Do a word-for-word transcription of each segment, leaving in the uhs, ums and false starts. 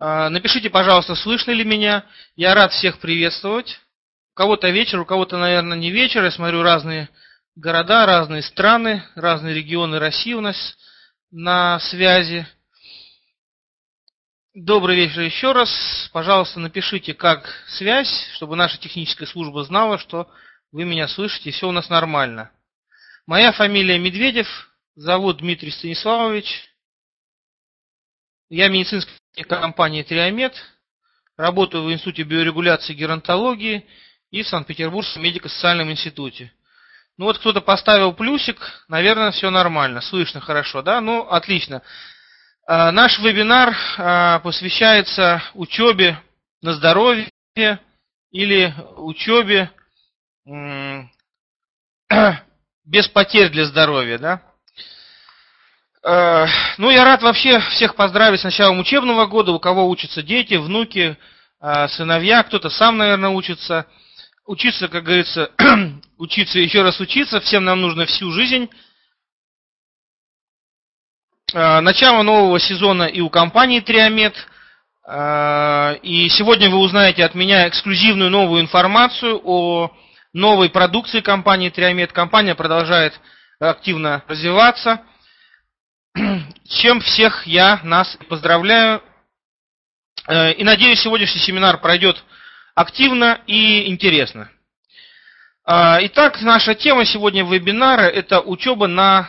Напишите, пожалуйста, слышно ли меня. Я рад всех приветствовать. У кого-то вечер, у кого-то, наверное, не вечер. Я смотрю разные города, разные страны, разные регионы России у нас на связи. Добрый вечер еще раз. Пожалуйста, напишите, как связь, чтобы наша техническая служба знала, что вы меня слышите, и все у нас нормально. Моя фамилия Медведев, зовут Дмитрий Станиславович. Я медицинская компания Триомед, работаю в Институте биорегуляции и геронтологии и в Санкт-Петербургском медико-социальном институте. Ну вот кто-то поставил плюсик, наверное, все нормально, слышно хорошо, да? Ну, отлично. А, наш вебинар а, посвящается учебе на здоровье или учебе м- без потерь для здоровья, да? Ну, я рад вообще всех поздравить с началом учебного года, у кого учатся дети, внуки, сыновья, кто-то сам, наверное, учится. Учиться, как говорится, учиться, еще раз учиться, всем нам нужно всю жизнь. Начало нового сезона и у компании Триомед. И сегодня вы узнаете от меня эксклюзивную новую информацию о новой продукции компании Триомед. Компания продолжает активно развиваться. С чем всех я нас поздравляю. И надеюсь, сегодняшний семинар пройдет активно и интересно. Итак, наша тема сегодня вебинара – это учеба на,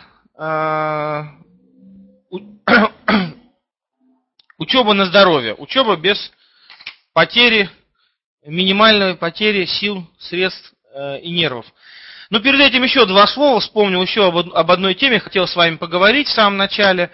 учеба на здоровье, учеба без потери, минимальной потери сил, средств и нервов. Но перед этим еще два слова, вспомнил еще об одной теме, хотел с вами поговорить в самом начале.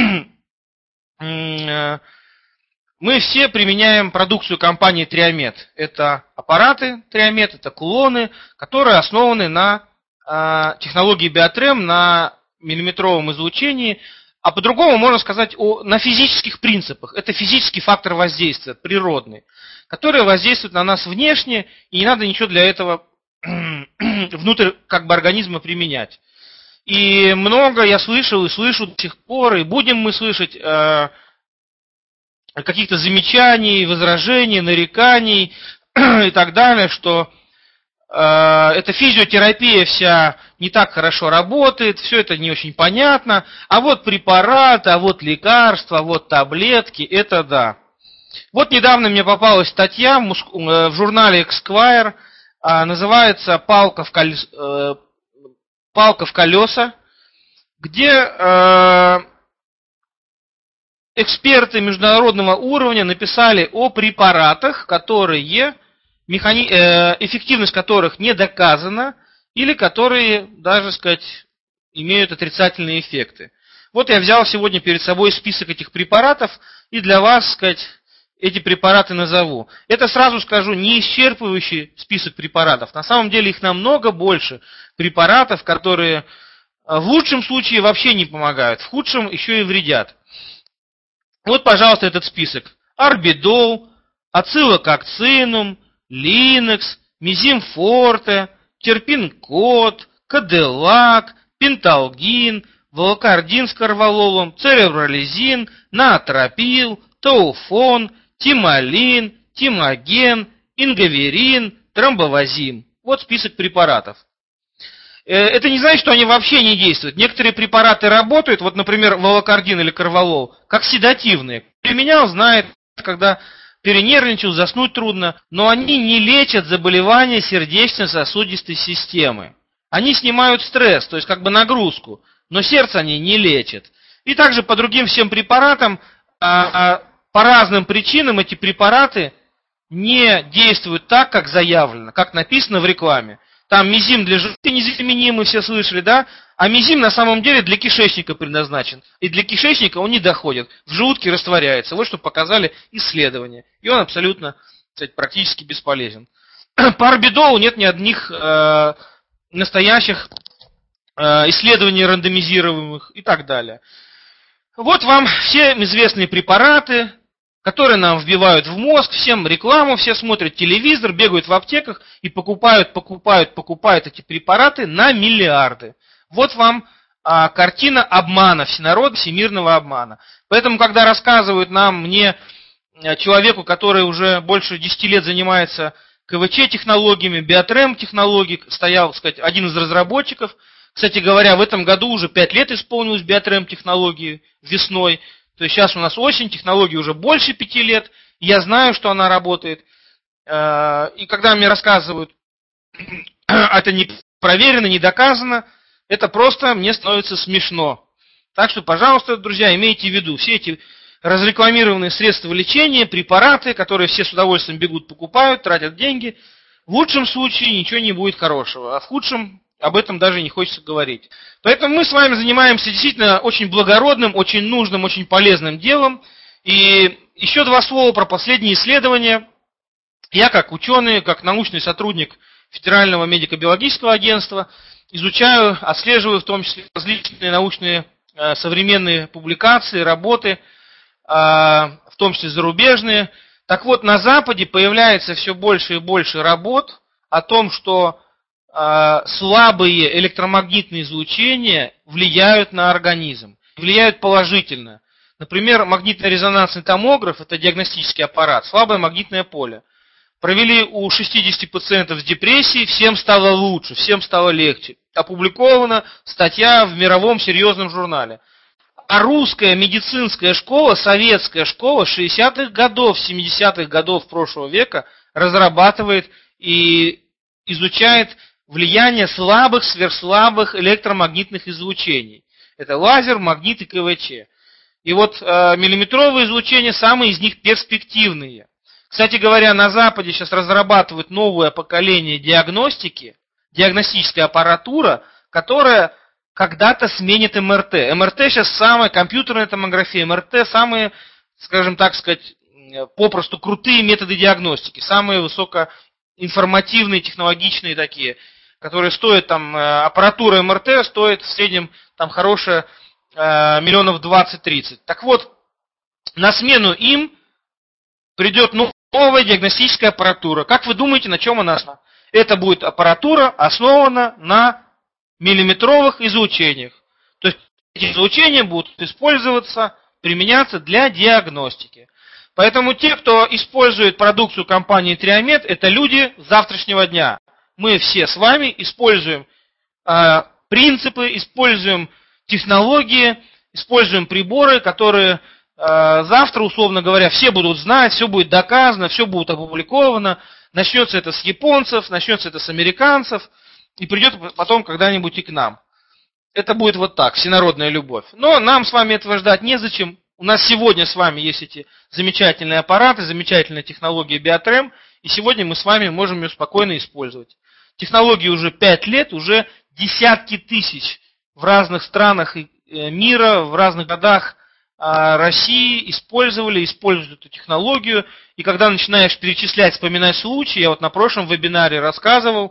Мы все применяем продукцию компании Триомед. Это аппараты Триомед, это кулоны, которые основаны на технологии Биотрем, на миллиметровом излучении, а по-другому можно сказать о, на физических принципах. Это физический фактор воздействия, природный, который воздействует на нас внешне, и не надо ничего для этого внутрь как бы организма применять. И много я слышал и слышу до сих пор, и будем мы слышать э, каких-то замечаний, возражений, нареканий и так далее, что э, эта физиотерапия вся не так хорошо работает, все это не очень понятно, а вот препараты, а вот лекарства, а вот таблетки, это да. Вот недавно мне попалась статья в, муск... в журнале Esquire, называется «Палка в, колес... «Палка в колеса», где э, эксперты международного уровня написали о препаратах, которые, механи... э, эффективность которых не доказана, или которые, даже сказать, имеют отрицательные эффекты. Вот я взял сегодня перед собой список этих препаратов, и для вас, сказать, эти препараты назову. Это, сразу скажу, не исчерпывающий список препаратов. На самом деле их намного больше препаратов, которые в лучшем случае вообще не помогают, в худшем еще и вредят. Вот, пожалуйста, этот список. Орбидол, ацилококцинум, линекс, мизимфорте, терпинкод, каделак, пенталгин, волокардин с карвалолом, церебролизин, наотропил, тауфон, тимолин, тимоген, ингаверин, тромбовазим. Вот список препаратов. Это не значит, что они вообще не действуют. Некоторые препараты работают, вот, например, волокардин или карвалол, как седативные. Применял, знает, когда перенервничал, заснуть трудно, но они не лечат заболевания сердечно-сосудистой системы. Они снимают стресс, то есть как бы нагрузку, но сердце они не лечат. И также по другим всем препаратам, по разным причинам эти препараты не действуют так, как заявлено, как написано в рекламе. Там мизим для желудка незаменимый, все слышали, да? А мизим на самом деле для кишечника предназначен. И для кишечника он не доходит. В желудке растворяется. Вот что показали исследования. И он абсолютно, кстати, практически бесполезен. По орбидолу нет ни одних э, настоящих э, исследований рандомизируемых и так далее. Вот вам все известные препараты, которые нам вбивают в мозг, всем рекламу, все смотрят телевизор, бегают в аптеках и покупают, покупают, покупают эти препараты на миллиарды. Вот вам а, картина обмана, всенародного, всемирного обмана. Поэтому, когда рассказывают нам, мне, человеку, который уже больше десяти лет занимается КВЧ-технологиями, Биотрем-технологий, стоял, так сказать, один из разработчиков. Кстати говоря, в этом году уже пять лет исполнилось Биотрем-технологии весной. То есть сейчас у нас осень, технологии уже больше пяти лет. Я знаю, что она работает. И когда мне рассказывают, это не проверено, не доказано, это просто мне становится смешно. Так что, пожалуйста, друзья, имейте в виду, все эти разрекламированные средства лечения, препараты, которые все с удовольствием бегут, покупают, тратят деньги, в лучшем случае ничего не будет хорошего, а в худшем об этом даже не хочется говорить. Поэтому мы с вами занимаемся действительно очень благородным, очень нужным, очень полезным делом. И еще два слова про последние исследования. Я как ученый, как научный сотрудник Федерального медико-биологического агентства изучаю, отслеживаю в том числе различные научные э, современные публикации, работы, э, в том числе зарубежные. Так вот, на Западе появляется все больше и больше работ о том, что э, слабые электромагнитные излучения влияют на организм, влияют положительно. Например, магнитно-резонансный томограф – это диагностический аппарат, слабое магнитное поле. Провели у шестидесяти пациентов с депрессией, всем стало лучше, всем стало легче. Опубликована статья в мировом серьезном журнале. А русская медицинская школа, советская школа шестидесятых годов, семидесятых годов прошлого века разрабатывает и изучает влияние слабых, сверхслабых электромагнитных излучений. Это лазер, магнит и КВЧ. И вот э, миллиметровые излучения самые из них перспективные. Кстати говоря, на Западе сейчас разрабатывают новое поколение диагностики, диагностическая аппаратура, которая когда-то сменит МРТ. МРТ сейчас самая, компьютерная томография, МРТ самые, скажем так сказать, попросту крутые методы диагностики, самые высокоинформативные, технологичные такие, которые стоят там, аппаратура МРТ стоит в среднем там хорошая миллионов двадцать-тридцать. Так вот, на смену им придет новая диагностическая аппаратура. Как вы думаете, на чем она основана? Это будет аппаратура, основана на миллиметровых излучениях. То есть эти излучения будут использоваться, применяться для диагностики. Поэтому те, кто использует продукцию компании Триомед, это люди завтрашнего дня. Мы все с вами используем э, принципы, используем технологии, используем приборы, которые завтра, условно говоря, все будут знать, все будет доказано, все будет опубликовано. Начнется это с японцев, начнется это с американцев, и придет потом когда-нибудь и к нам. Это будет вот так, всенародная любовь. Но нам с вами этого ждать незачем. У нас сегодня с вами есть эти замечательные аппараты, замечательная технология Биотрем, и сегодня мы с вами можем ее спокойно использовать. Технологии уже пять лет, уже десятки тысяч в разных странах мира, в разных городах России использовали, используют эту технологию. И когда начинаешь перечислять, вспоминать случаи, я вот на прошлом вебинаре рассказывал,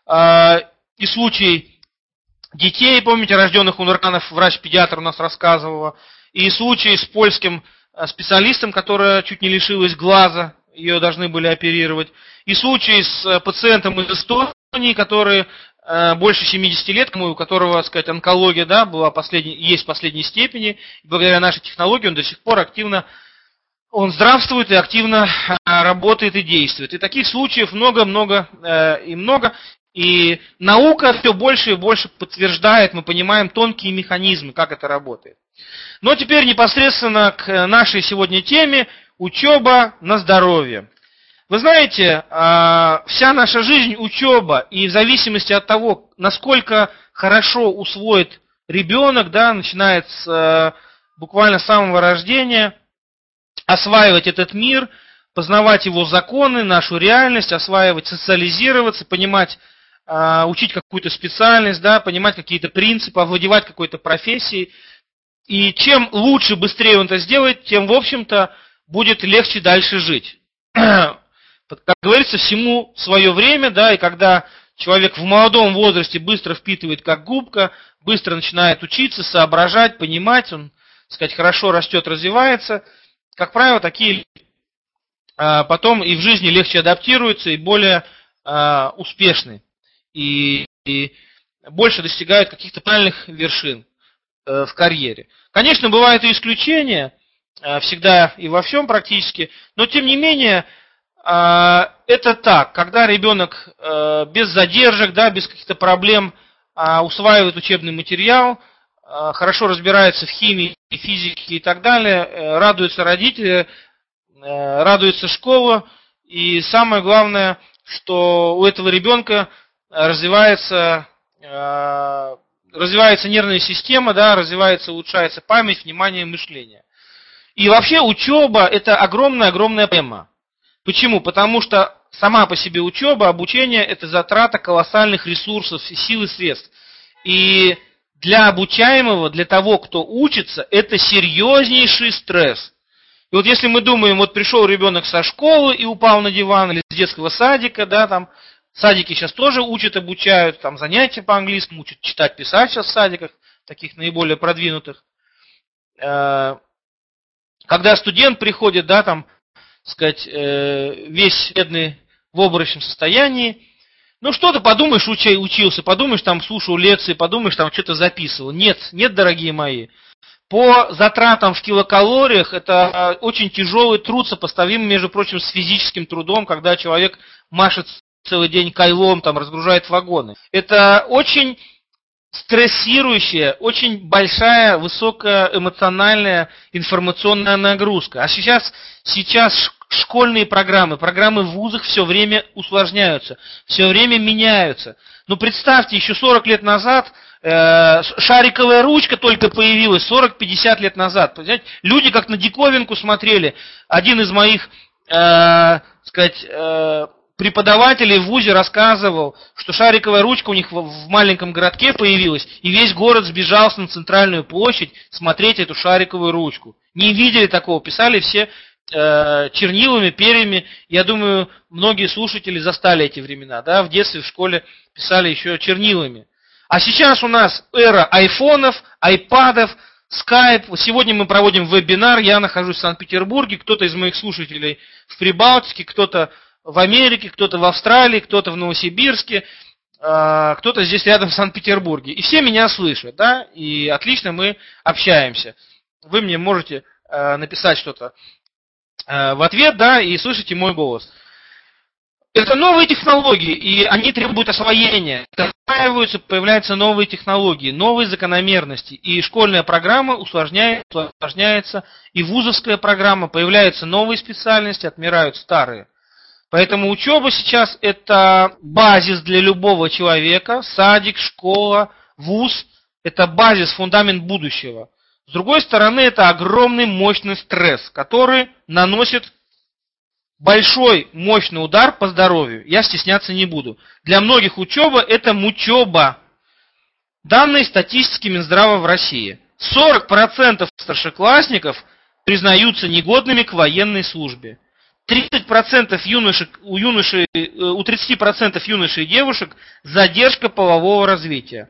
и случай детей, помните, рожденных у наркоманов, врач-педиатр у нас рассказывала, и случай с польским специалистом, которая чуть не лишилась глаза, ее должны были оперировать, и случай с пациентом из Эстонии, который больше семидесяти лет, у которого, так сказать, онкология, да, была последней, есть в последней степени. И благодаря нашей технологии он до сих пор активно, он здравствует и активно работает и действует. И таких случаев много-много и много. И наука все больше и больше подтверждает, мы понимаем тонкие механизмы, как это работает. Но теперь непосредственно к нашей сегодня теме – учеба на здоровье. Вы знаете, вся наша жизнь учеба, и в зависимости от того, насколько хорошо усвоит ребенок, да, начиная с буквально самого рождения, осваивать этот мир, познавать его законы, нашу реальность, осваивать, социализироваться, понимать, учить какую-то специальность, да, понимать какие-то принципы, овладевать какой-то профессией. И чем лучше, быстрее он это сделает, тем, в общем-то, будет легче дальше жить. Как говорится, всему свое время, да, и когда человек в молодом возрасте быстро впитывает как губка, быстро начинает учиться, соображать, понимать, он, так сказать, хорошо растет, развивается, как правило, такие а, потом и в жизни легче адаптируются и более а, успешны, и, и больше достигают каких-то правильных вершин а, в карьере. Конечно, бывают и исключения, всегда и во всем практически. Но тем не менее, это так, когда ребенок без задержек, да, без каких-то проблем усваивает учебный материал, хорошо разбирается в химии, физике и так далее, радуются родители, радуется школа, и самое главное, что у этого ребенка развивается, развивается нервная система, да, развивается, улучшается память, внимание, мышление. И вообще учеба – это огромная-огромная тема. Почему? Потому что сама по себе учеба, обучение – это затрата колоссальных ресурсов, сил и средств. И для обучаемого, для того, кто учится, это серьезнейший стресс. И вот если мы думаем, вот пришел ребенок со школы и упал на диван, или с детского садика, да, там, садики сейчас тоже учат, обучают, там, занятия по английскому, учат читать, писать сейчас в садиках, таких наиболее продвинутых. Когда студент приходит, да, там, сказать, весь бедный в обморочном состоянии, ну что ты подумаешь, учи, учился, подумаешь, там, слушал лекции, подумаешь, там, что-то записывал. Нет, нет, дорогие мои. По затратам в килокалориях это очень тяжелый труд, сопоставимый, между прочим, с физическим трудом, когда человек машет целый день кайлом, там, разгружает вагоны. Это очень стрессирующая, очень большая, высокая эмоциональная информационная нагрузка. А сейчас, сейчас школьные программы, программы в вузах все время усложняются, все время меняются. Ну, представьте, еще сорок лет назад э, шариковая ручка только появилась, сорок-пятьдесят лет назад. Понимаете? Люди как на диковинку смотрели. Один из моих, э, сказать, э, преподавателей в вузе рассказывал, что шариковая ручка у них в маленьком городке появилась, и весь город сбежался на центральную площадь смотреть эту шариковую ручку. Не видели такого, писали все э, чернилами, перьями. Я думаю, многие слушатели застали эти времена. Да? В детстве в школе писали еще чернилами. А сейчас у нас эра айфонов, айпадов, скайп. Сегодня мы проводим вебинар, я нахожусь в Санкт-Петербурге, кто-то из моих слушателей в Прибалтике, кто-то в Америке, кто-то в Австралии, кто-то в Новосибирске, кто-то здесь рядом в Санкт-Петербурге. И все меня слышат, да, и отлично мы общаемся. Вы мне можете написать что-то в ответ, да, и слышите мой голос. Это новые технологии, и они требуют освоения. Осваиваются, появляются новые технологии, новые закономерности. И школьная программа усложняется, усложняется, и вузовская программа, появляются новые специальности, отмирают старые. Поэтому учеба сейчас это базис для любого человека, садик, школа, вуз, это базис, фундамент будущего. С другой стороны, это огромный мощный стресс, который наносит большой мощный удар по здоровью. Я стесняться не буду. Для многих учеба это мучеба. Данные статистики Минздрава в России. сорок процентов старшеклассников признаются негодными к военной службе. тридцать процентов юношек, у, юношей, у тридцати процентов юношей и девушек задержка полового развития.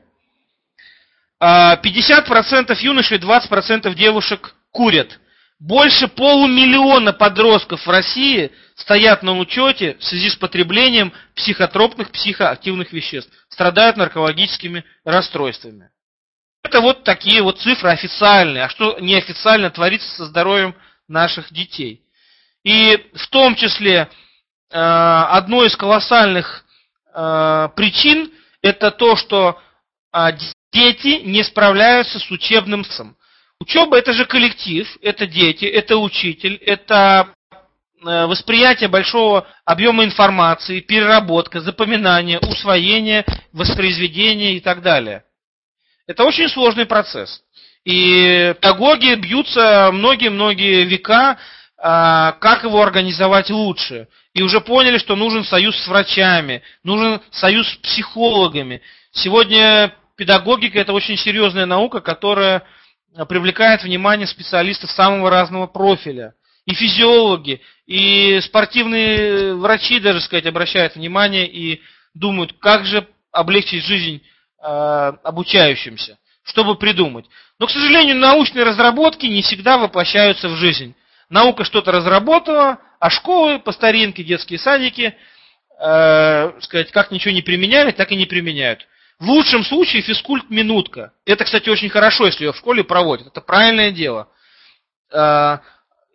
пятьдесят процентов юношей, двадцать процентов девушек курят. Больше полумиллиона подростков в России стоят на учете в связи с потреблением психотропных, психоактивных веществ, страдают наркологическими расстройствами. Это вот такие вот цифры официальные. А что неофициально творится со здоровьем наших детей? И в том числе э, одной из колоссальных э, причин это то, что э, дети не справляются с учебным процессом. Учеба это же коллектив, это дети, это учитель, это э, восприятие большого объема информации, переработка, запоминание, усвоение, воспроизведение и так далее. Это очень сложный процесс. И педагоги бьются многие-многие века, как его организовать лучше. И уже поняли, что нужен союз с врачами, нужен союз с психологами. Сегодня педагогика – это очень серьезная наука, которая привлекает внимание специалистов самого разного профиля. И физиологи, и спортивные врачи, даже сказать, обращают внимание и думают, как же облегчить жизнь э, обучающимся, чтобы придумать. Но, к сожалению, научные разработки не всегда воплощаются в жизнь. Наука что-то разработала, а школы по старинке, детские садики, э, сказать, как ничего не применяли, так и не применяют. В лучшем случае физкульт-минутка. Это, кстати, очень хорошо, если ее в школе проводят. Это правильное дело. Э,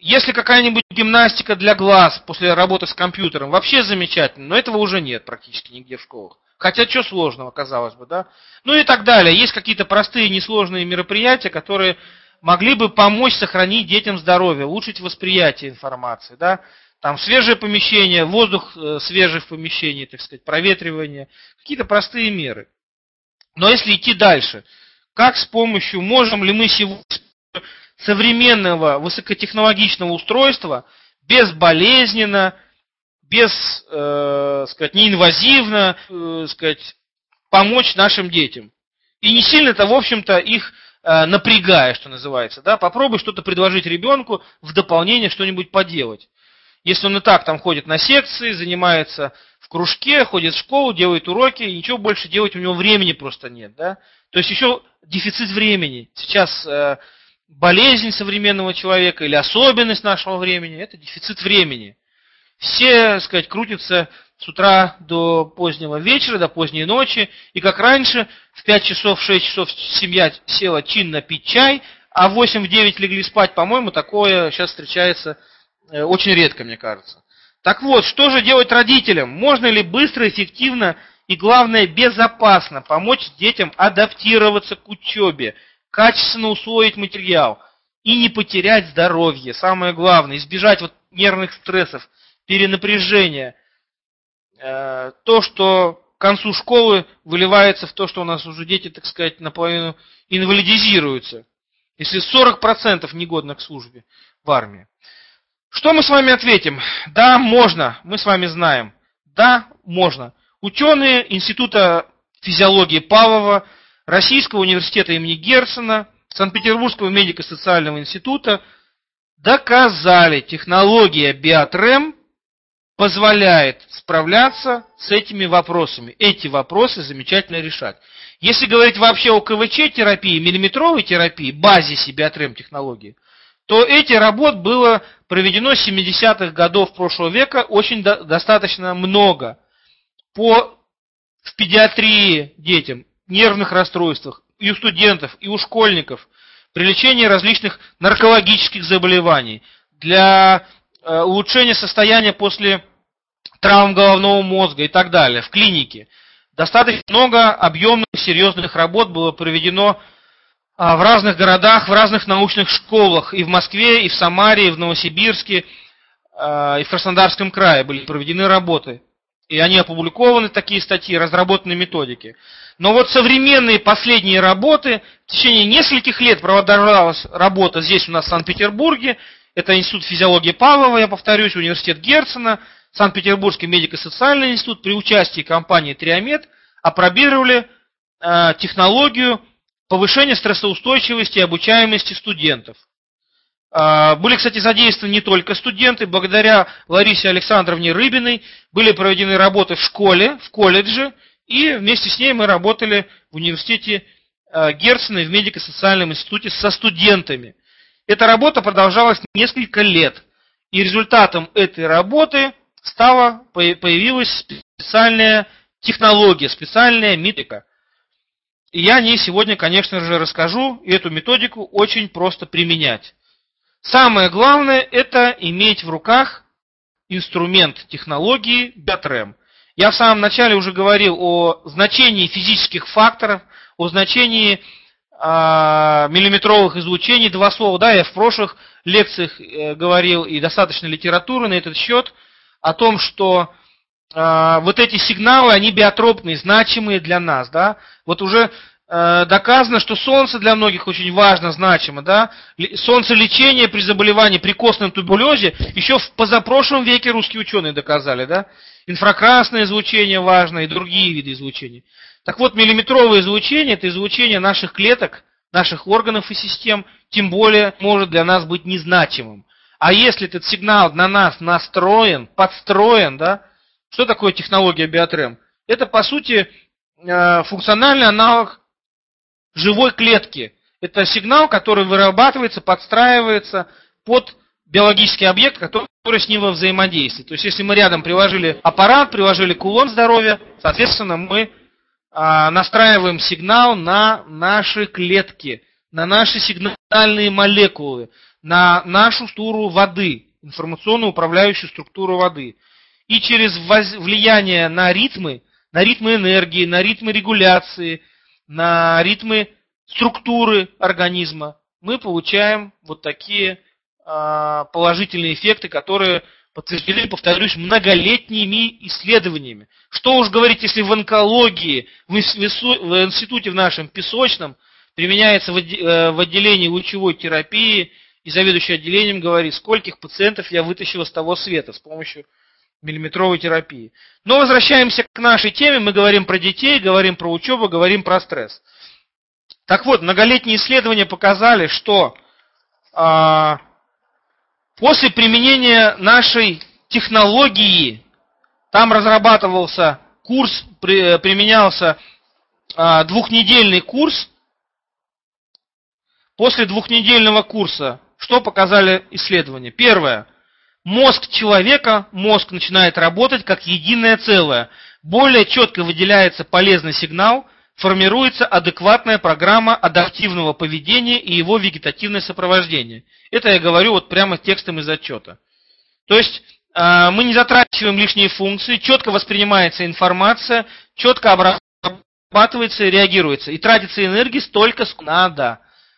Если какая-нибудь гимнастика для глаз после работы с компьютером, вообще замечательно, но этого уже нет практически нигде в школах. Хотя что сложного, казалось бы, да? Ну и так далее. Есть какие-то простые, несложные мероприятия, которые могли бы помочь сохранить детям здоровье, улучшить восприятие информации, да? Там свежее помещение, воздух свежий в помещении, так сказать, проветривание, какие-то простые меры. Но если идти дальше, как с помощью, можем ли мы сегодня современного высокотехнологичного устройства безболезненно, без, э, сказать, неинвазивно, э, сказать, помочь нашим детям. И не сильно-то, в общем-то, их э, напрягая, что называется. Да? Попробуй что-то предложить ребенку в дополнение что-нибудь поделать. Если он и так там ходит на секции, занимается в кружке, ходит в школу, делает уроки, и ничего больше делать у него времени просто нет. Да? То есть еще дефицит времени. Сейчас э, болезнь современного человека или особенность нашего времени – это дефицит времени. Все, так сказать, крутятся с утра до позднего вечера, до поздней ночи, и как раньше, в пять часов, в шесть часов семья села чинно пить чай, а в восемь-девять легли спать, по-моему, такое сейчас встречается очень редко, мне кажется. Так вот, что же делать родителям? Можно ли быстро, эффективно и, главное, безопасно помочь детям адаптироваться к учебе, качественно усвоить материал и не потерять здоровье? Самое главное, избежать вот нервных стрессов, перенапряжения. То, что к концу школы выливается в то, что у нас уже дети, так сказать, наполовину инвалидизируются. Если сорок процентов негодно к службе в армии. Что мы с вами ответим? Да, можно, мы с вами знаем. Да, можно. Ученые Института физиологии Павлова, Российского университета имени Герцена, Санкт-Петербургского медико-социального института доказали, технология Биотрем позволяет справляться с этими вопросами. Эти вопросы замечательно решать. Если говорить вообще о КВЧ-терапии, миллиметровой терапии, базисе Биотрем технологии, то этих работ было проведено с семидесятых годов прошлого века очень до, достаточно много. По в педиатрии детям, нервных расстройствах, и у студентов, и у школьников, при лечении различных наркологических заболеваний, для э, улучшения состояния после травм головного мозга и так далее, в клинике. Достаточно много объемных, серьезных работ было проведено в разных городах, в разных научных школах, и в Москве, и в Самаре, и в Новосибирске, и в Краснодарском крае были проведены работы. И они опубликованы, такие статьи, разработаны методики. Но вот современные последние работы, в течение нескольких лет продолжалась работа здесь у нас в Санкт-Петербурге, это Институт физиологии Павлова, я повторюсь, университет Герцена, Санкт-Петербургский медико-социальный институт при участии компании Триомед опробировали э, технологию повышения стрессоустойчивости и обучаемости студентов. Э, были, кстати, задействованы не только студенты, благодаря Ларисе Александровне Рыбиной были проведены работы в школе, в колледже, и вместе с ней мы работали в университете э, Герцена и в медико-социальном институте со студентами. Эта работа продолжалась несколько лет, и результатом этой работы стала, появилась специальная технология, специальная методика. И я о ней сегодня, конечно же, расскажу, и эту методику очень просто применять. Самое главное – это иметь в руках инструмент технологии Биотрем. Я в самом начале уже говорил о значении физических факторов, о значении а, миллиметровых излучений, два слова. Да, я в прошлых лекциях э, говорил, и достаточно литературы на этот счет, о том, что э, вот эти сигналы, они биотропные, значимые для нас, да. Вот уже э, доказано, что солнце для многих очень важно, значимо, да. Солнцелечение при заболевании, при костном туберкулезе, еще в позапрошлом веке русские ученые доказали, да. Инфракрасное излучение важно и другие виды излучения. Так вот, миллиметровое излучение – это излучение наших клеток, наших органов и систем, тем более может для нас быть незначимым. А если этот сигнал на нас настроен, подстроен, да, что такое технология Биотрем? Это, по сути, функциональный аналог живой клетки. Это сигнал, который вырабатывается, подстраивается под биологический объект, который с ним во взаимодействии. То есть, если мы рядом приложили аппарат, приложили кулон здоровья, соответственно, мы настраиваем сигнал на наши клетки, на наши сигнальные молекулы, на нашу структуру воды, информационно-управляющую структуру воды. И через влияние на ритмы, на ритмы энергии, на ритмы регуляции, на ритмы структуры организма мы получаем вот такие а, положительные эффекты, которые подтверждены, повторюсь, многолетними исследованиями. Что уж говорить, если в онкологии, в институте в нашем песочном применяется в отделении лучевой терапии, и заведующий отделением говорит, скольких пациентов я вытащил с того света с помощью миллиметровой терапии. Но возвращаемся к нашей теме, мы говорим про детей, говорим про учебу, говорим про стресс. Так вот, многолетние исследования показали, что а, после применения нашей технологии, там разрабатывался курс, при, применялся а, двухнедельный курс. После двухнедельного курса, что показали исследования? Первое. Мозг человека, мозг начинает работать как единое целое. Более четко выделяется полезный сигнал, формируется адекватная программа адаптивного поведения и его вегетативное сопровождение. Это я говорю вот прямо текстом из отчета. То есть мы не затрачиваем лишние функции, четко воспринимается информация, четко обрабатывается и реагируется. И тратится энергии столько, сколько надо.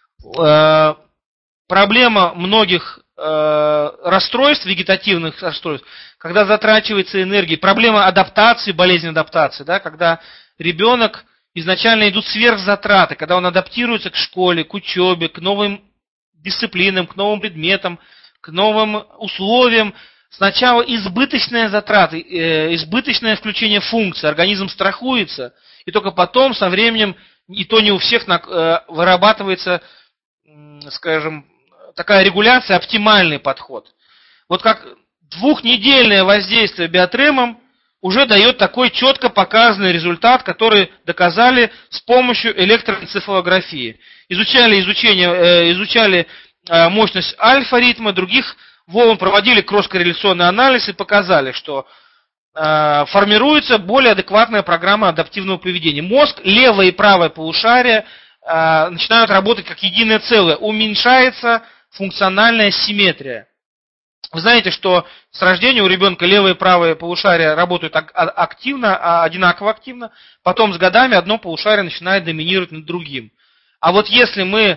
Проблема многих расстройств, вегетативных расстройств, когда затрачивается энергия, проблема адаптации, болезнь адаптации, да, когда ребенок изначально идут сверхзатраты, когда он адаптируется к школе, к учебе, к новым дисциплинам, к новым предметам, к новым условиям. Сначала избыточные затраты, избыточное включение функций, организм страхуется, и только потом, со временем, и то не у всех вырабатывается, скажем, такая регуляция, оптимальный подход. Вот как двухнедельное воздействие биотремом уже дает такой четко показанный результат, который доказали с помощью электроэнцефалографии. Изучали, изучение, изучали мощность альфа-ритма, других волн, проводили кросс-корреляционный анализ и показали, что формируется более адекватная программа адаптивного поведения. Мозг, левое и правое полушария начинают работать как единое целое, уменьшается функциональная симметрия. Вы знаете, что с рождения у ребенка левое и правое полушария работают активно, одинаково активно, потом с годами одно полушарие начинает доминировать над другим. А вот если мы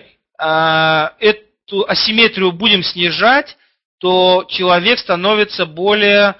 эту асимметрию будем снижать, то человек становится более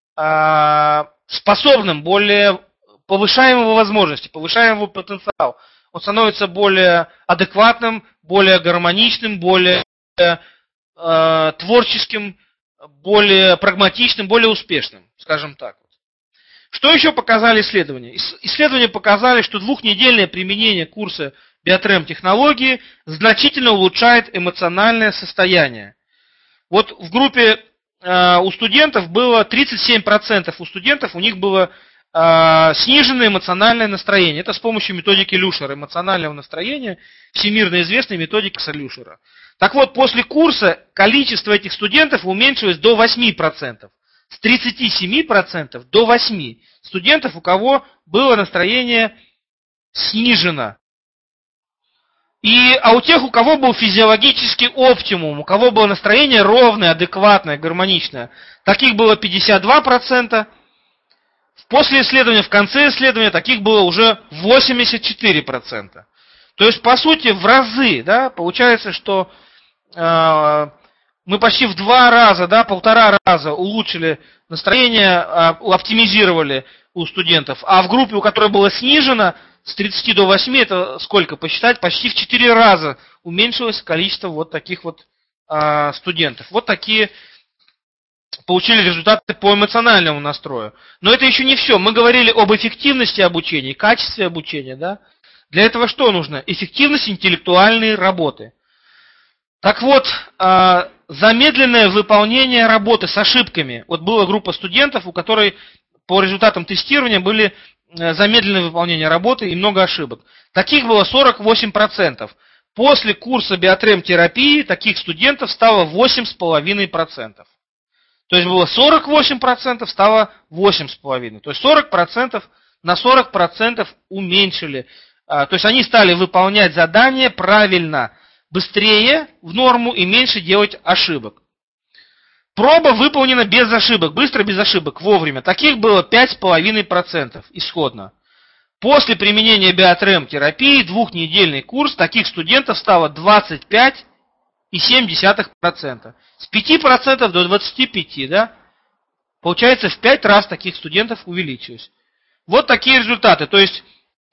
способным, более повышаем его возможности, повышаем его потенциал. Он становится более адекватным, более гармоничным, более э, творческим, более прагматичным, более успешным, скажем так. Что еще показали исследования? Исследования показали, что двухнедельное применение курса биотрем-технологии значительно улучшает эмоциональное состояние. Вот в группе э, у студентов было тридцать семь процентов у студентов, у них было э, сниженное эмоциональное настроение. Это с помощью методики Люшера, эмоционального настроения, всемирно известной методики Люшера. Так вот, после курса количество этих студентов уменьшилось до восьми процентов. С тридцати семи процентов до восьми процентов студентов, у кого было настроение снижено. И, а у тех, у кого был физиологический оптимум, у кого было настроение ровное, адекватное, гармоничное, таких было пятьдесят два процента. После исследования, в конце исследования, таких было уже восемьдесят четыре процента. То есть, по сути, в разы, да, получается, что э, мы почти в два раза, да, полтора раза улучшили настроение, э, оптимизировали у студентов. А в группе, у которой было снижено, с тридцати до восьми, это сколько посчитать, почти в четыре раза уменьшилось количество вот таких вот э, студентов. Вот такие получили результаты по эмоциональному настрою. Но это еще не все. Мы говорили об эффективности обучения, качестве обучения, да. Для этого что нужно? Эффективность интеллектуальной работы. Так вот, э, замедленное выполнение работы с ошибками. Вот была группа студентов, у которой по результатам тестирования были замедленное выполнение работы и много ошибок. Таких было сорок восемь процентов. После курса биотрем-терапии таких студентов стало восемь целых пять десятых процента. То есть было сорок восемь процентов, стало восемь целых пять десятых процента. То есть сорок процентов на сорок процентов уменьшили. То есть они стали выполнять задания правильно. быстрее в норму и меньше делать ошибок. Проба выполнена без ошибок, быстро, без ошибок, вовремя. Таких было пять с половиной процентов исходно. После применения биотрем-терапии двухнедельный курс таких студентов стало двадцать пять целых семь десятых процента. С пяти процентов до двадцати пяти процентов, да? Получается, в пять раз таких студентов увеличилось. Вот такие результаты. То есть,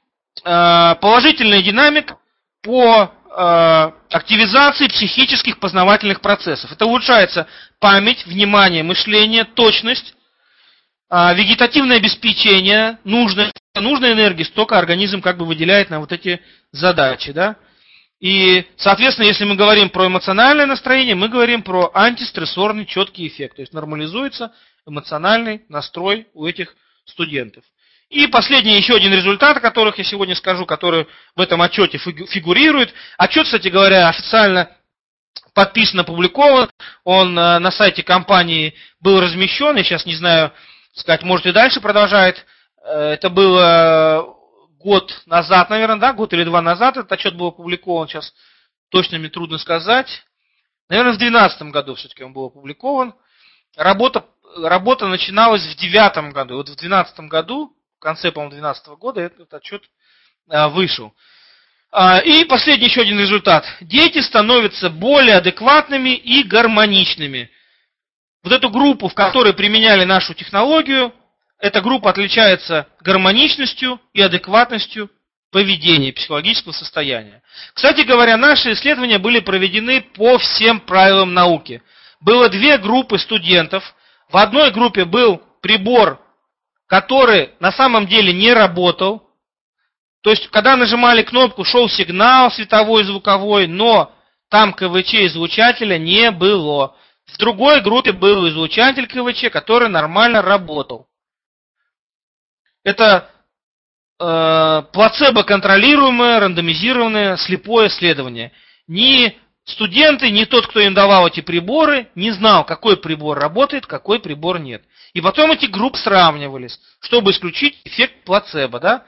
положительная динамика по активизации психических познавательных процессов. Это улучшается память, внимание, мышление, точность, вегетативное обеспечение, нужной, нужной энергии, столько организм как бы выделяет на вот эти задачи. Да? И, соответственно, если мы говорим про эмоциональное настроение, мы говорим про антистрессорный четкий эффект. То есть нормализуется эмоциональный настрой у этих студентов. И последний еще один результат, о которых я сегодня скажу, который в этом отчете фигурирует. Отчет, кстати говоря, официально подписан, опубликован. Он на сайте компании был размещен. Я сейчас не знаю, сказать, может и дальше продолжает. Это было год назад, наверное, да, год или два назад этот отчет был опубликован. Сейчас точно мне трудно сказать. Наверное, в две тысячи двенадцатом году все-таки он был опубликован. Работа, работа начиналась в две тысячи девятом году. Вот в две тысячи двенадцатом году, в конце, по-моему, две тысячи двенадцатого года этот отчет вышел. И последний еще один результат. Дети становятся более адекватными и гармоничными. Вот эту группу, в которой применяли нашу технологию, эта группа отличается гармоничностью и адекватностью поведения, психологического состояния. Кстати говоря, наши исследования были проведены по всем правилам науки. Было две группы студентов. В одной группе был прибор, который на самом деле не работал. То есть, когда нажимали кнопку, шел сигнал световой, звуковой, но там КВЧ излучателя не было. В другой группе был излучатель КВЧ, который нормально работал. Это э, плацебо-контролируемое, рандомизированное, слепое исследование. Ни студенты, ни тот, кто им давал эти приборы, не знал, какой прибор работает, какой прибор нет. И потом эти группы сравнивались, чтобы исключить эффект плацебо, да?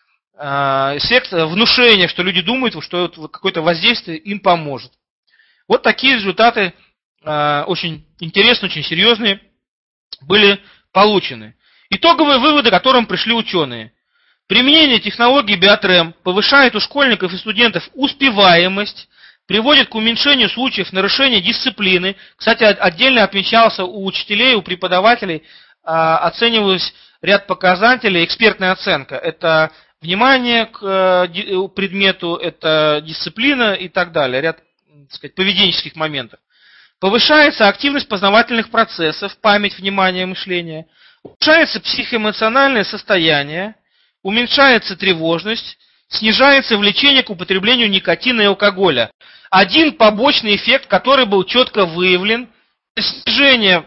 э, эффект внушения, что люди думают, что какое-то воздействие им поможет. Вот такие результаты, э, очень интересные, очень серьезные, были получены. Итоговые выводы, к которым пришли ученые. Применение технологии биотрем повышает у школьников и студентов успеваемость, приводит к уменьшению случаев нарушения дисциплины. Кстати, отдельно отмечался у учителей, у преподавателей, оценивалось ряд показателей, экспертная оценка. Это внимание к предмету, это дисциплина и так далее, ряд, так сказать, поведенческих моментов. Повышается активность познавательных процессов, память, внимание, мышление. Улучшается психоэмоциональное состояние, уменьшается тревожность, снижается влечение к употреблению никотина и алкоголя. Один побочный эффект, который был четко выявлен, снижение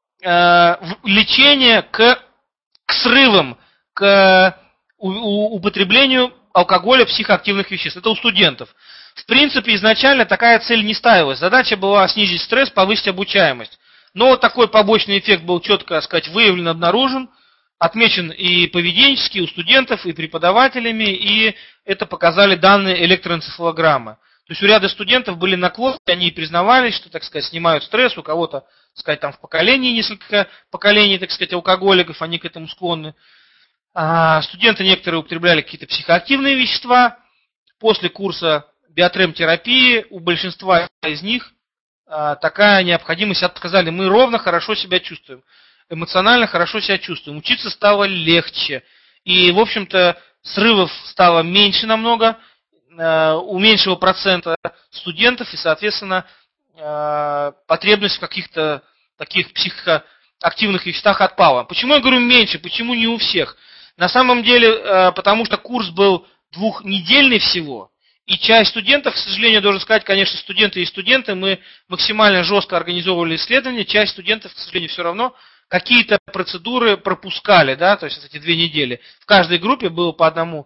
э, влечения к, к срывам, к у, у, употреблению алкоголя, психоактивных веществ. Это у студентов. В принципе, изначально такая цель не ставилась. Задача была снизить стресс, повысить обучаемость. Но вот такой побочный эффект был четко, так сказать, выявлен, обнаружен, отмечен и поведенчески у студентов, и преподавателями, и это показали данные электроэнцефалограммы. То есть у ряда студентов были наклонности, они признавались, что, так сказать, снимают стресс, у кого-то, так сказать, там в поколении несколько поколений, так сказать, алкоголиков, они к этому склонны. А студенты некоторые употребляли какие-то психоактивные вещества. После курса биотрем-терапии у большинства из них такая необходимость отказали. Мы ровно хорошо себя чувствуем. Эмоционально хорошо себя чувствуем. Учиться стало легче. И, в общем-то, срывов стало меньше намного. У меньшего процента студентов. И, соответственно, потребность в каких-то таких психоактивных веществах отпала. Почему я говорю меньше? Почему не у всех? На самом деле, потому что курс был двухнедельный всего. И часть студентов, к сожалению, должен сказать, конечно, студенты и студенты, мы максимально жестко организовывали исследования, часть студентов, к сожалению, все равно какие-то процедуры пропускали, да, то есть эти две недели. В каждой группе было по одному.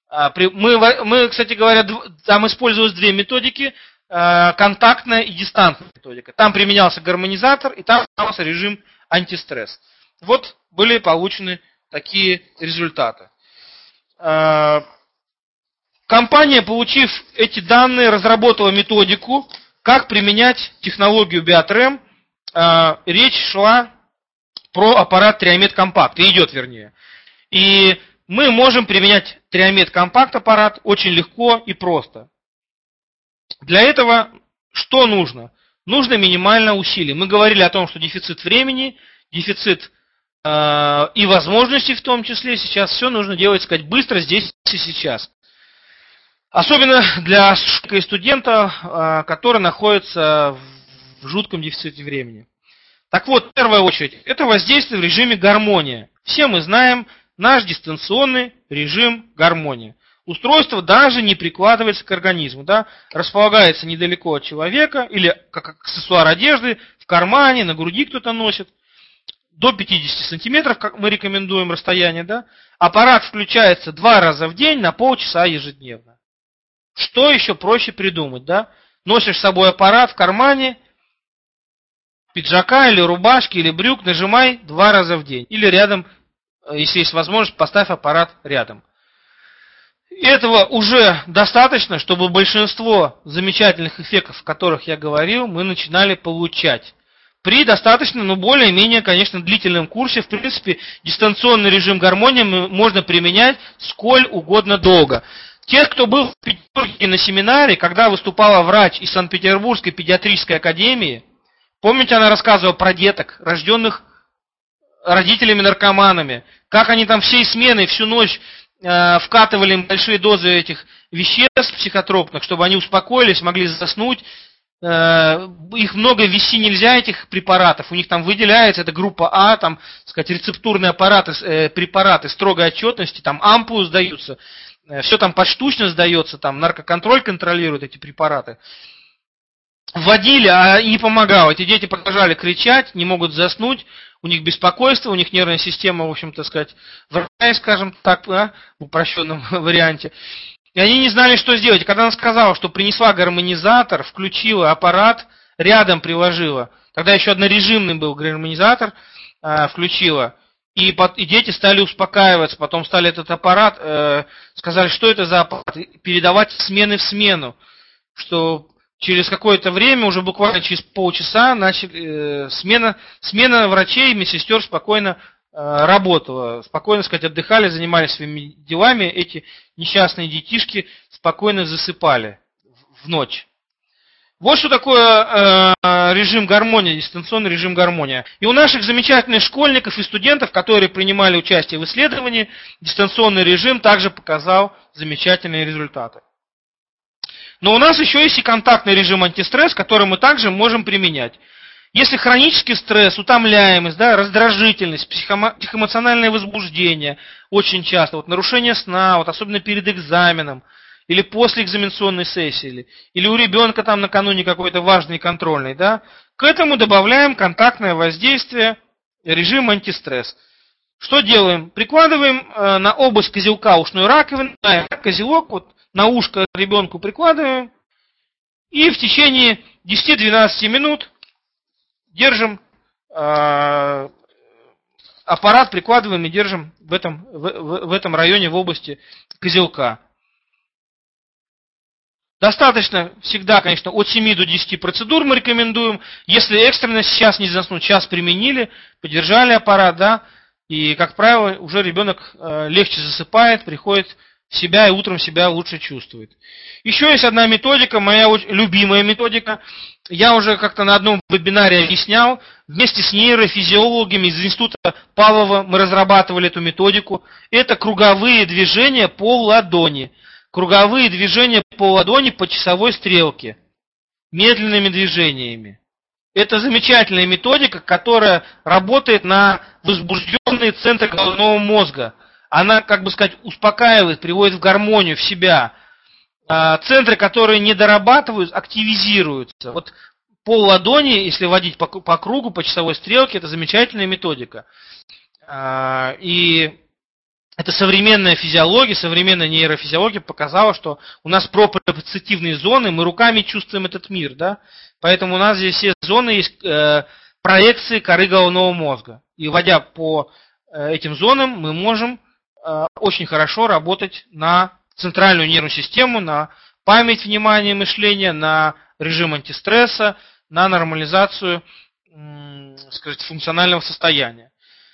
Мы, мы кстати говоря, там использовалось две методики, контактная и дистантная методика. Там применялся гармонизатор, и там применялся режим антистресс. Вот были получены такие результаты. Компания, получив эти данные, разработала методику, как применять технологию Биотрем. Речь шла про аппарат Триомед Компакт, идет вернее. И мы можем применять Триомед Компакт аппарат очень легко и просто. Для этого что нужно? Нужно минимально усилий. Мы говорили о том, что дефицит времени, дефицит э, и возможностей в том числе. Сейчас все нужно делать, сказать, быстро, здесь и сейчас. Особенно для студента, э, который находится в жутком дефиците времени. Так вот, в первую очередь, это воздействие в режиме гармония. Все мы знаем наш дистанционный режим гармония. Устройство даже не прикладывается к организму, да, располагается недалеко от человека или как аксессуар одежды, в кармане, на груди кто-то носит, до пятидесяти сантиметров, как мы рекомендуем расстояние, да. Аппарат включается два раза в день на полчаса ежедневно. Что еще проще придумать, да? Носишь с собой аппарат в кармане, пиджака или рубашки или брюк, нажимай два раза в день. Или рядом, если есть возможность, поставь аппарат рядом. Этого уже достаточно, чтобы большинство замечательных эффектов, о которых я говорил, мы начинали получать. При достаточно, но более-менее, конечно, длительном курсе, в принципе, дистанционный режим гармонии можно применять сколь угодно долго. Те, кто был в Петербурге на семинаре, когда выступала врач из Санкт-Петербургской педиатрической академии, помните, она рассказывала про деток, рожденных родителями-наркоманами, как они там всей сменой всю ночь э, вкатывали им большие дозы этих веществ психотропных, чтобы они успокоились, могли заснуть. Э, их много ввести нельзя, этих препаратов. У них там выделяется, это группа А, там, так сказать, рецептурные аппараты, э, препараты строгой отчетности, там ампулы сдаются, э, все там поштучно сдается, там наркоконтроль контролирует эти препараты. Вводили, а не помогало. Эти дети продолжали кричать, не могут заснуть, у них беспокойство, у них нервная система, в общем-то сказать, врая, скажем так, да, в упрощенном варианте. И они не знали, что сделать. И когда она сказала, что принесла гармонизатор, включила аппарат, рядом приложила, тогда еще однорежимный был гармонизатор, включила, и, под, и дети стали успокаиваться, потом стали этот аппарат, э, сказали, что это за аппарат, передавать смены в смену, что через какое-то время, уже буквально через полчаса, начали, э, смена, смена врачей и медсестер спокойно э, работала. Спокойно, сказать, отдыхали, занимались своими делами. Эти несчастные детишки спокойно засыпали в ночь. Вот что такое э, режим гармонии, дистанционный режим гармония. И у наших замечательных школьников и студентов, которые принимали участие в исследовании, дистанционный режим также показал замечательные результаты. Но у нас еще есть и контактный режим антистресс, который мы также можем применять. Если хронический стресс, утомляемость, да, раздражительность, психомо- психоэмоциональное возбуждение, очень часто, вот нарушение сна, вот особенно перед экзаменом, или после экзаменационной сессии, или, или у ребенка там накануне какой-то важный контрольный, да, к этому добавляем контактное воздействие, режим антистресс. Что делаем? Прикладываем э, на область козелка ушной раковины, козелок, вот, на ушко ребенку прикладываем, и в течение десяти-двенадцати минут держим э, аппарат, прикладываем и держим в этом, в, в, в этом районе, в области козелка. Достаточно всегда, конечно, от семи до десяти процедур мы рекомендуем. Если экстренно сейчас не заснуть, час применили, подержали аппарат, да, и, как правило, уже ребенок э, легче засыпает, приходит в себя и утром себя лучше чувствует. Еще есть одна методика, моя любимая методика. Я уже как-то на одном вебинаре объяснял. Вместе с нейрофизиологами из института Павлова мы разрабатывали эту методику. Это круговые движения по ладони. Круговые движения по ладони по часовой стрелке. Медленными движениями. Это замечательная методика, которая работает на возбужденные центры головного мозга. Она, как бы сказать, успокаивает, приводит в гармонию, в себя. Центры, которые не дорабатывают, активизируются. Вот пол ладони, если водить по, по кругу, по часовой стрелке, это замечательная методика. И это современная физиология, современная нейрофизиология показала, что у нас проприоцептивные зоны, мы руками чувствуем этот мир, да? Поэтому у нас здесь все зоны есть э, проекции коры головного мозга. И вводя по э, этим зонам, мы можем э, очень хорошо работать на центральную нервную систему, на память, внимание, мышление, на режим антистресса, на нормализацию, скажите, функционального состояния.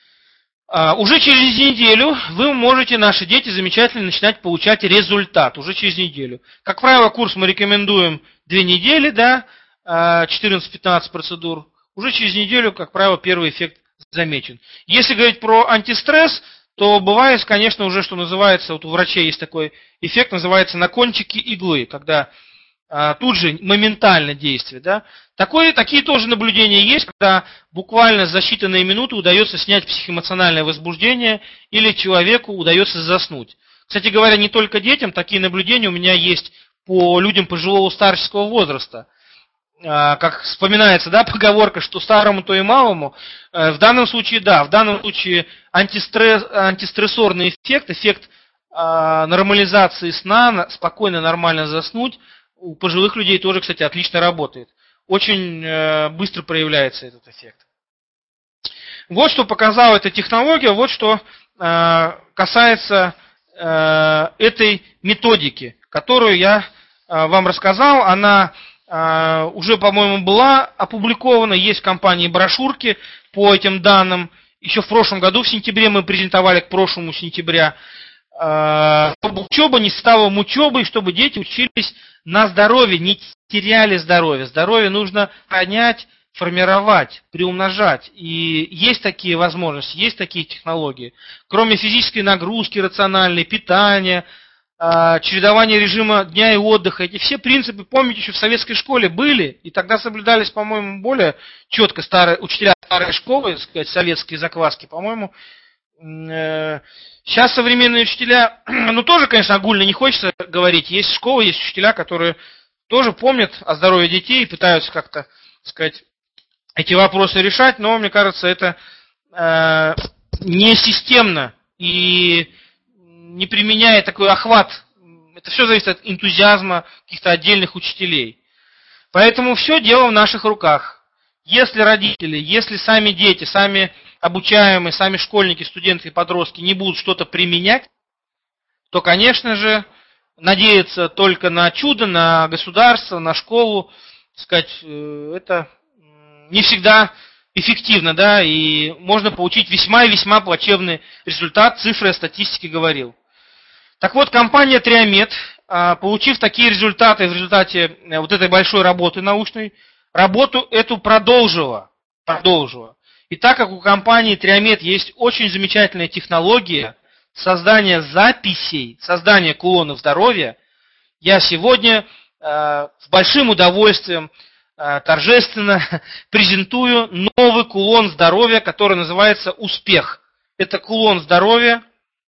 Уже через неделю вы можете, наши дети, замечательно начинать получать результат. Уже через неделю. Как правило, курс мы рекомендуем две недели, да, четырнадцать-пятнадцать процедур. Уже через неделю, как правило, первый эффект замечен. Если говорить про антистресс, то бывает, конечно, уже, что называется, вот у врачей есть такой эффект, называется на кончике иглы, когда а, тут же моментально действие. Да? Такое, такие тоже наблюдения есть, когда буквально за считанные минуты удается снять психоэмоциональное возбуждение или человеку удается заснуть. Кстати говоря, не только детям, такие наблюдения у меня есть по людям пожилого старческого возраста. Как вспоминается, да, поговорка, что старому, то и малому. В данном случае, да, в данном случае антистресс, антистрессорный эффект, эффект э, нормализации сна, спокойно, нормально заснуть, у пожилых людей тоже, кстати, отлично работает. Очень э, быстро проявляется этот эффект. Вот что показала эта технология, вот что э, касается э, этой методики, которую я э, вам рассказал. Она уже, по-моему, была опубликована, есть в компании брошюрки по этим данным. Еще в прошлом году, в сентябре, мы презентовали к прошлому сентября, чтобы учеба не стала мучебой, чтобы дети учились на здоровье, не теряли здоровье. Здоровье нужно хранять, формировать, приумножать. И есть такие возможности, есть такие технологии. Кроме физической нагрузки, рациональной, питания, чередование режима дня и отдыха, эти все принципы, помните, еще в советской школе были, и тогда соблюдались, по-моему, более четко старые, учителя старой школы, так сказать, советские закваски, по-моему. Сейчас современные учителя, ну тоже, конечно, огульно не хочется говорить, есть школы, есть учителя, которые тоже помнят о здоровье детей и пытаются как-то, так сказать, эти вопросы решать, но, мне кажется, это э, не системно и не применяя такой охват. Это все зависит от энтузиазма каких-то отдельных учителей. Поэтому все дело в наших руках. Если родители, если сами дети, сами обучаемые, сами школьники, студенты и подростки не будут что-то применять, то, конечно же, надеяться только на чудо, на государство, на школу, так сказать, это не всегда эффективно, да, и можно получить весьма и весьма плачевный результат, цифры о статистике говорил. Так вот, компания Триомед, получив такие результаты в результате вот этой большой работы научной, работу эту продолжила. продолжила. И так как у компании Триомед есть очень замечательная технология создания записей, создания кулонов здоровья, я сегодня с большим удовольствием торжественно презентую новый кулон здоровья, который называется «Успех». Это кулон здоровья,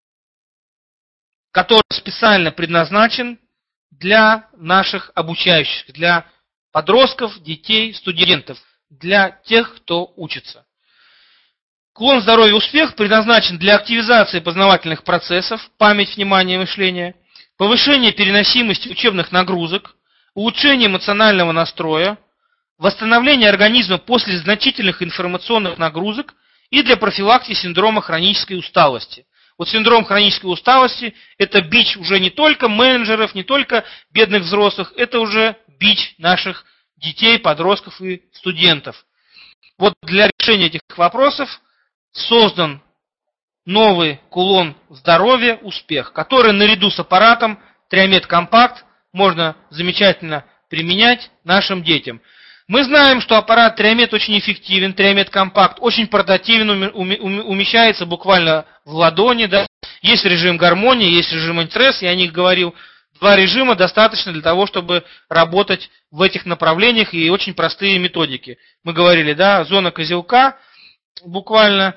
который специально предназначен для наших обучающих, для подростков, детей, студентов, для тех, кто учится. Кулон здоровья «Успех» предназначен для активизации познавательных процессов, память, внимание, мышление, повышения переносимости учебных нагрузок, улучшения эмоционального настроя, восстановления организма после значительных информационных нагрузок и для профилактики синдрома хронической усталости. Вот синдром хронической усталости – это бич уже не только менеджеров, не только бедных взрослых, это уже бич наших детей, подростков и студентов. Вот для решения этих вопросов создан новый кулон здоровья «Успех», который наряду с аппаратом Триомед Компакт можно замечательно применять нашим детям. Мы знаем, что аппарат Триомед очень эффективен, Триомед Компакт очень портативен, умещается буквально в ладони. Да? Есть режим гармонии, есть режим антистресс, я о них говорил. Два режима достаточно для того, чтобы работать в этих направлениях, и очень простые методики. Мы говорили, да, зона козелка буквально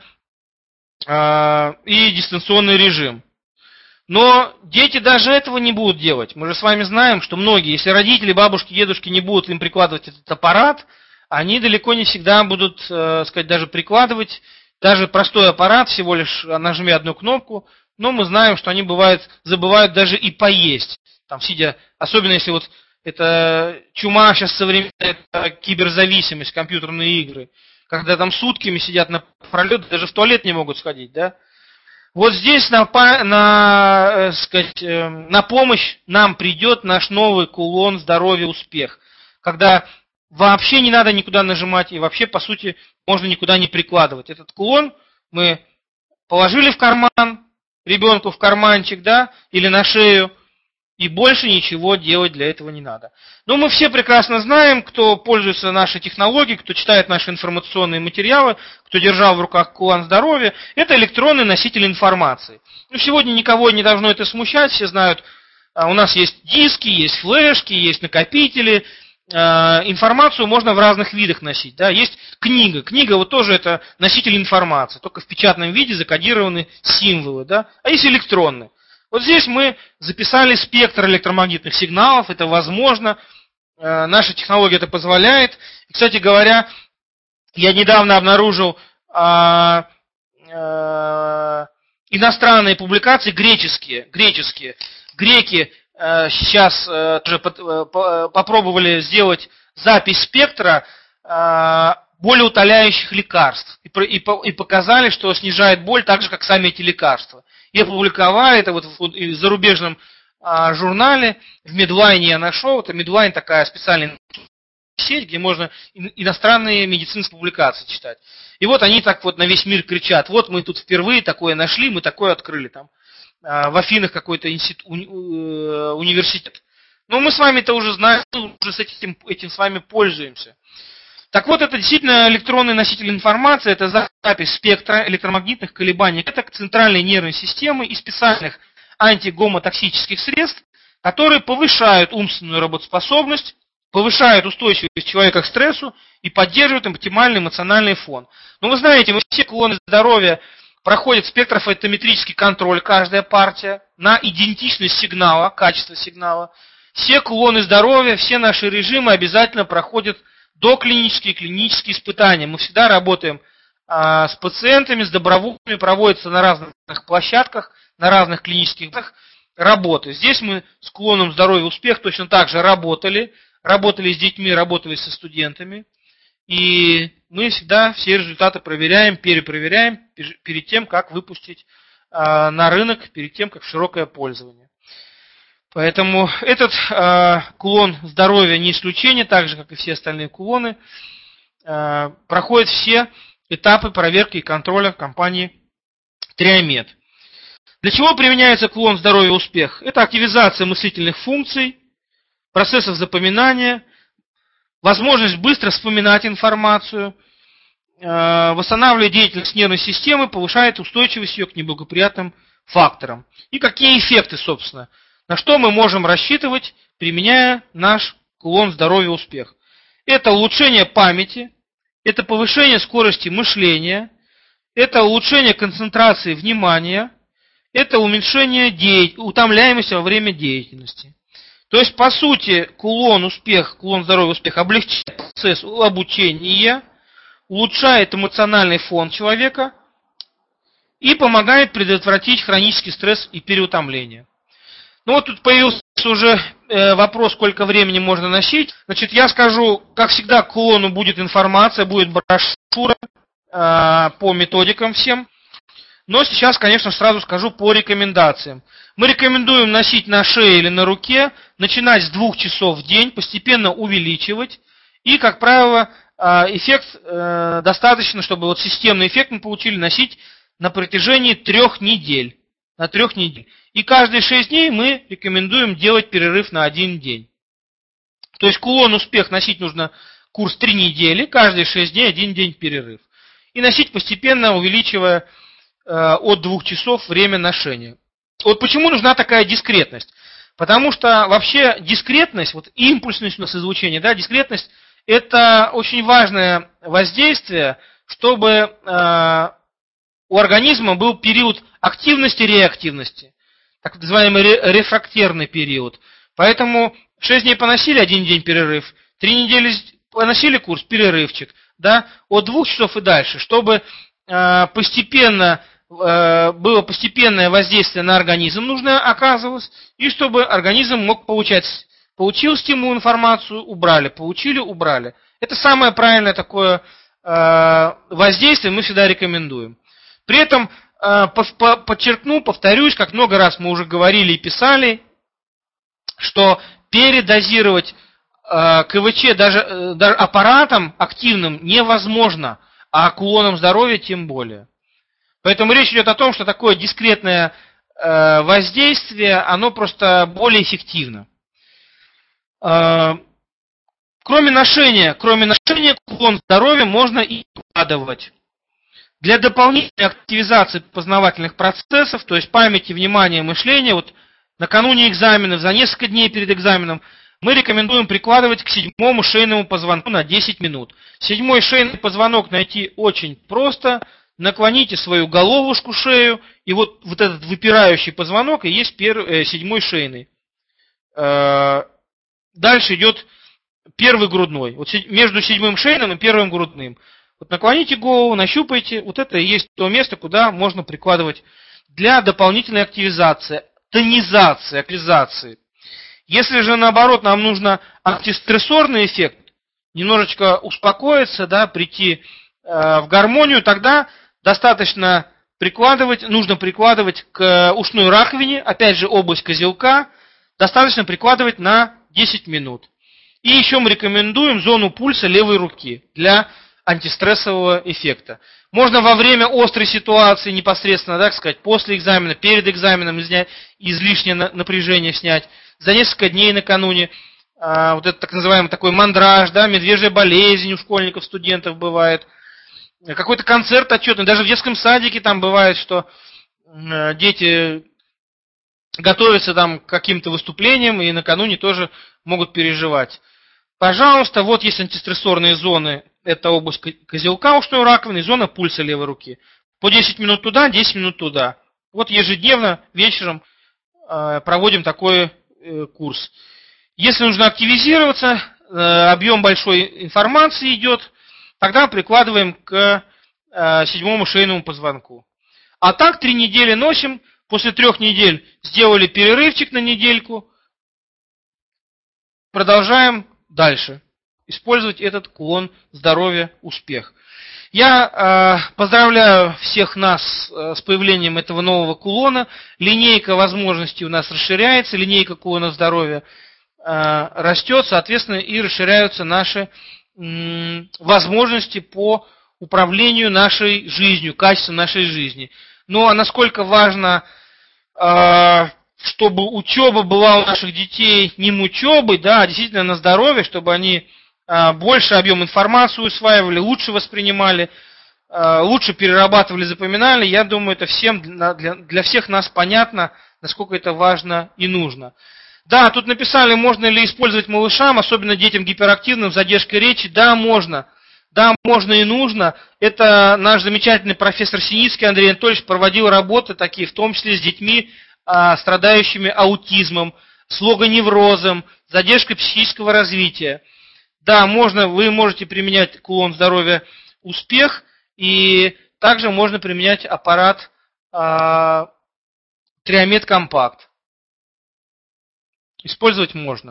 э, и дистанционный режим. Но дети даже этого не будут делать. Мы же с вами знаем, что многие, если родители, бабушки, дедушки не будут им прикладывать этот аппарат, они далеко не всегда будут, э, сказать, даже прикладывать. Даже простой аппарат, всего лишь нажми одну кнопку, но мы знаем, что они бывают, забывают даже и поесть. Там сидя, особенно если вот это чума сейчас современная, это киберзависимость, компьютерные игры, когда там сутками сидят напролет, даже в туалет не могут сходить, да? Вот здесь на, на, э, сказать, э, на помощь нам придет наш новый кулон «Здоровье, успех», когда вообще не надо никуда нажимать и вообще, по сути, можно никуда не прикладывать. Этот кулон мы положили в карман, ребенку в карманчик, да, или на шею, и больше ничего делать для этого не надо. Но мы все прекрасно знаем, кто пользуется нашей технологией, кто читает наши информационные материалы, кто держал в руках кулон здоровья, это электронный носитель информации. Ну, сегодня никого не должно это смущать, все знают, у нас есть диски, есть флешки, есть накопители, информацию можно в разных видах носить. Да? Есть книга. Книга вот тоже это носитель информации, только в печатном виде закодированы символы. Да? А есть электронные. Вот здесь мы записали спектр электромагнитных сигналов, это возможно, наша технология это позволяет. И, кстати говоря, я недавно обнаружил а, а, иностранные публикации, греческие, греческие. Греки а, сейчас а, уже по, попробовали сделать запись спектра а, болеутоляющих лекарств и, и, и показали, что снижает боль так же, как сами эти лекарства. И опубликовали это вот в зарубежном а, журнале, в Medline я нашел. Это Medline такая специальная сеть, где можно иностранные медицинские публикации читать. И вот они так вот на весь мир кричат: вот мы тут впервые такое нашли, мы такое открыли там. А, в Афинах какой-то институт, уни, университет. Но мы с вами-то уже знаем, уже с этим, этим с вами пользуемся. Так вот, это действительно электронный носитель информации, это запись спектра электромагнитных колебаний клеток центральной нервной системы и специальных антигомотоксических средств, которые повышают умственную работоспособность, повышают устойчивость человека к стрессу и поддерживают оптимальный эмоциональный фон. Но вы знаете, мы все кулоны здоровья проходят спектрофотометрический контроль, каждая партия, на идентичность сигнала, качество сигнала. Все кулоны здоровья, все наши режимы обязательно проходят доклинические и клинические испытания. Мы всегда работаем а, с пациентами, с добровольными, проводятся на разных площадках, на разных клинических работы. Здесь мы с кулоном здоровья успех точно так же работали, работали с детьми, работали со студентами. И мы всегда все результаты проверяем, перепроверяем перед тем, как выпустить а, на рынок, перед тем, как в широкое пользование. Поэтому этот э, кулон здоровья не исключение, так же, как и все остальные кулоны, э, проходят все этапы проверки и контроля компании Триомед. Для чего применяется кулон здоровья успех? Это активизация мыслительных функций, процессов запоминания, возможность быстро вспоминать информацию, э, восстанавливает деятельность нервной системы, повышает устойчивость ее к неблагоприятным факторам. И какие эффекты, собственно? На что мы можем рассчитывать, применяя наш кулон здоровья успех? Это улучшение памяти, это повышение скорости мышления, это улучшение концентрации внимания, это уменьшение де... утомляемости во время деятельности. То есть, по сути, кулон успех, кулон здоровья успех облегчает процесс обучения, улучшает эмоциональный фон человека и помогает предотвратить хронический стресс и переутомление. Ну вот тут появился уже э, вопрос, сколько времени можно носить. Значит, я скажу, как всегда, к кулону будет информация, будет брошюра э, по методикам всем. Но сейчас, конечно, сразу скажу по рекомендациям. Мы рекомендуем носить на шее или на руке, начинать с двух часов в день, постепенно увеличивать. И, как правило, э, эффект э, достаточно, чтобы вот системный эффект мы получили, носить на протяжении трех недель. На трех недель. И каждые шесть дней мы рекомендуем делать перерыв на один день. То есть кулон успех носить нужно курс три недели, каждые шесть дней один день перерыв. И носить постепенно, увеличивая э, от двух часов время ношения. Вот почему нужна такая дискретность? Потому что вообще дискретность, вот импульсность у нас излучения, да, дискретность это очень важное воздействие, чтобы э, у организма был период активности и реактивности, так называемый рефрактерный период. Поэтому шесть дней поносили, один день перерыв, три недели поносили курс, перерывчик, да, от двух часов и дальше, чтобы э, постепенно э, было постепенное воздействие на организм нужно оказывалось, и чтобы организм мог получать, получил стимул, информацию, убрали, получили, убрали. Это самое правильное такое э, воздействие, мы всегда рекомендуем. При этом подчеркну, повторюсь, как много раз мы уже говорили и писали, что передозировать КВЧ даже, даже аппаратом активным невозможно, а кулоном здоровья тем более. Поэтому речь идет о том, что такое дискретное воздействие, оно просто более эффективно. Кроме ношения, кроме ношения кулон здоровья можно и прикладывать. Для дополнительной активизации познавательных процессов, то есть памяти, внимания, мышления, вот накануне экзаменов, за несколько дней перед экзаменом, мы рекомендуем прикладывать к седьмому шейному позвонку на десять минут. Седьмой шейный позвонок найти очень просто. Наклоните свою головушку, шею, и вот, вот этот выпирающий позвонок и есть первый, э, седьмой шейный. Э, дальше идет первый грудной. Вот между седьмым шейным и первым грудным. Вот наклоните голову, нащупайте, вот это и есть то место, куда можно прикладывать для дополнительной активизации, тонизации, активизации. Если же наоборот нам нужно антистрессорный эффект, немножечко успокоиться, да, прийти э, в гармонию, тогда достаточно прикладывать, нужно прикладывать к ушной раковине, опять же область козелка, достаточно прикладывать на десять минут. И еще мы рекомендуем зону пульса левой руки для антистрессового эффекта. Можно во время острой ситуации непосредственно, так сказать, после экзамена, перед экзаменом излишнее напряжение снять, за несколько дней накануне, а, вот это так называемый такой мандраж, да, медвежья болезнь у школьников, студентов бывает, какой-то концерт отчетный, даже в детском садике там бывает, что э, дети готовятся там к каким-то выступлениям и накануне тоже могут переживать. Пожалуйста, вот есть антистрессорные зоны, это область козелка ушной раковины и зона пульса левой руки. По десять минут туда, десять минут туда. Вот ежедневно вечером э, проводим такой э, курс. Если нужно активизироваться, э, объем большой информации идет, тогда прикладываем к э, седьмому шейному позвонку. А так три недели носим, после трех недель сделали перерывчик на недельку, продолжаем дальше использовать этот кулон здоровья, успех. Я э, поздравляю всех нас э, с появлением этого нового кулона. Линейка возможностей у нас расширяется, линейка кулона здоровья э, растет, соответственно, и расширяются наши э, возможности по управлению нашей жизнью, качеством нашей жизни. Ну а насколько важно, э, чтобы учеба была у наших детей не мучебой, да, а действительно на здоровье, чтобы они больше объем информации усваивали, лучше воспринимали, лучше перерабатывали, запоминали. Я думаю, это всем, для, для всех нас понятно, насколько это важно и нужно. Да, тут написали, можно ли использовать малышам, особенно детям гиперактивным, с задержкой речи. Да, можно. Да, можно и нужно. Это наш замечательный профессор Синицкий Андрей Анатольевич проводил работы такие, в том числе с детьми, страдающими аутизмом, слогоневрозом, задержкой психического развития. Да, можно, вы можете применять кулон здоровья успех, и также можно применять аппарат э, Триомед Компакт. Использовать можно.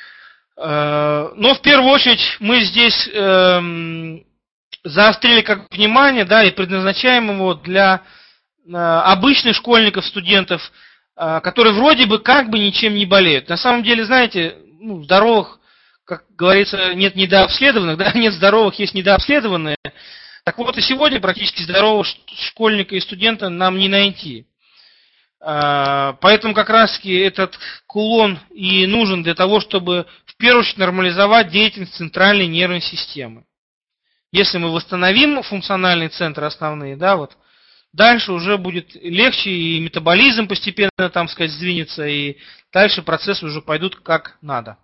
Э, но в первую очередь мы здесь э, заострили как внимание, да, и предназначаем его для э, обычных школьников, студентов, э, которые вроде бы как бы ничем не болеют. На самом деле, знаете, ну, здоровых, как говорится, нет недообследованных, да, нет здоровых, есть недообследованные. Так вот, и сегодня практически здорового школьника и студента нам не найти. Поэтому как раз-таки этот кулон и нужен для того, чтобы в первую очередь нормализовать деятельность центральной нервной системы. Если мы восстановим функциональные центры основные, да, вот, дальше уже будет легче, и метаболизм постепенно, там сказать, сдвинется, и дальше процессы уже пойдут как надо.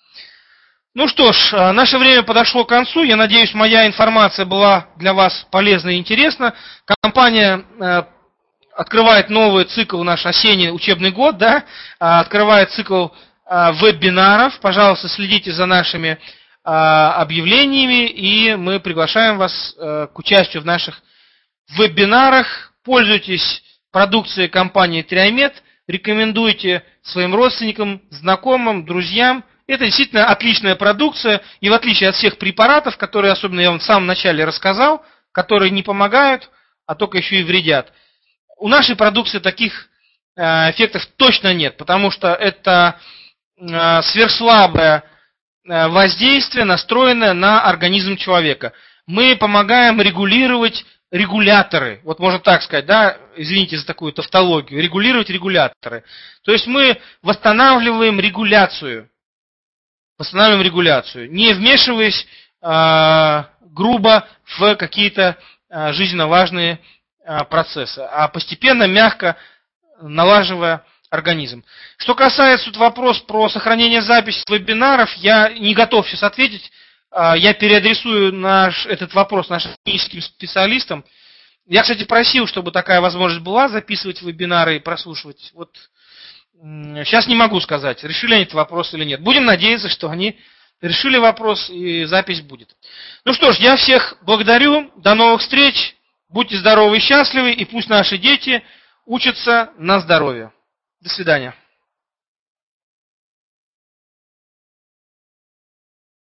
Ну что ж, наше время подошло к концу. Я надеюсь, моя информация была для вас полезна и интересна. Компания э, открывает новый цикл, наш осенний учебный год, да, открывает цикл э, вебинаров. Пожалуйста, следите за нашими э, объявлениями, и мы приглашаем вас э, к участию в наших вебинарах. Пользуйтесь продукцией компании Триомед, рекомендуйте своим родственникам, знакомым, друзьям. Это действительно отличная продукция, и в отличие от всех препаратов, которые, особенно я вам в самом начале рассказал, которые не помогают, а только еще и вредят, у нашей продукции таких эффектов точно нет, потому что это сверхслабое воздействие, настроенное на организм человека. Мы помогаем регулировать регуляторы, вот можно так сказать, да, извините за такую тавтологию, регулировать регуляторы. То есть мы восстанавливаем регуляцию, восстанавливаем регуляцию, не вмешиваясь э, грубо в какие-то э, жизненно важные э, процессы, а постепенно, мягко налаживая организм. Что касается тут вопроса про сохранение записи вебинаров, я не готов сейчас ответить. Я переадресую наш, этот вопрос нашим техническим специалистам. Я, кстати, просил, чтобы такая возможность была, записывать вебинары и прослушивать. Вот сейчас не могу сказать, решили они этот вопрос или нет. Будем надеяться, что они решили вопрос и запись будет. Ну что ж, я всех благодарю. До новых встреч. Будьте здоровы и счастливы. И пусть наши дети учатся на здоровье. До свидания.